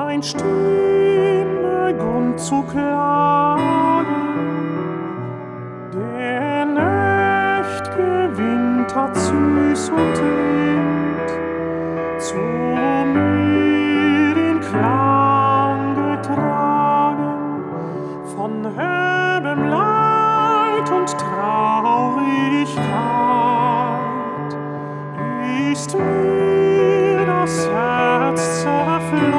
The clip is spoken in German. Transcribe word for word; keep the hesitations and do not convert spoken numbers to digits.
Mein Stimme Grund zu klagen, der nächt'ge Wind hat süß und lind zu mir den Klang getragen von helbem Leid und Traurigkeit. Ist mir